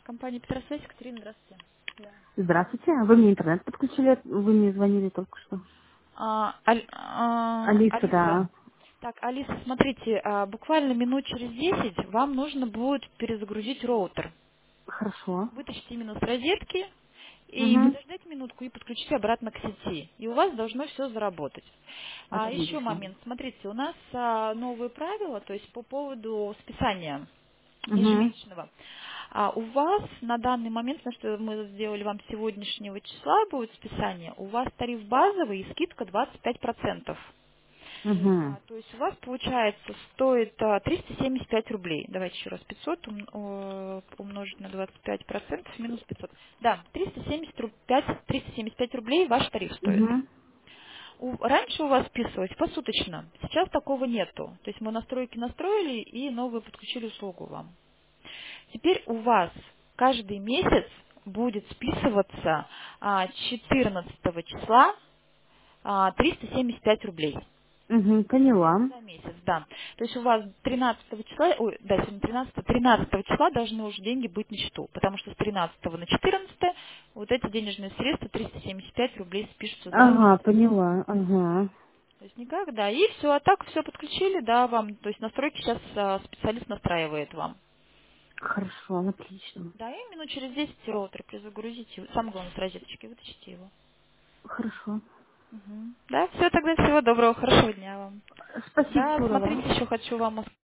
Компания Петросвязь, Екатерина, здравствуйте. Да. Здравствуйте. Вы мне интернет подключили, вы мне звонили только что. Алиса, Алиса. да. Так, Алиса, смотрите, буквально минут через 10 вам нужно будет перезагрузить роутер. Хорошо. Вытащить именно с розетки и Угу. подождать минутку и подключить обратно к сети. И у вас должно все заработать. Еще Отлично. момент. Смотрите, у нас новые правила, то есть по поводу списания Угу. ежемесячного. У вас на данный момент, потому что мы сделали вам с сегодняшнего числа, будет списание, у вас тариф базовый и скидка 25%. Угу. То есть у вас, получается, стоит 375 рублей. Давайте еще раз, 500 умножить на 25%, минус 500. Да, 375 рублей ваш тариф стоит. Угу. Раньше у вас списывалось посуточно, сейчас такого нету. То есть мы настройки настроили и новую подключили услугу вам. Теперь у вас каждый месяц будет списываться 14 числа 375 рублей. Угу. Поняла. За месяц, да. То есть у вас 13 числа, ой, да, сегодня 13 числа должны уже деньги быть на счету, потому что с 13 на 14 вот эти денежные средства 375 рублей спишутся за Ага, месяц. поняла. Ага. То есть никак, да. И все, а так все подключили, да, вам. То есть настройки сейчас специалист настраивает вам. Хорошо, отлично. Да, и минут через 10 роутер перезагрузите. Самое главное, с розеточки вытащите его. Хорошо. Да, все, тогда всего доброго, хорошего дня вам. Спасибо, Да, всего доброго. смотрите, еще хочу вам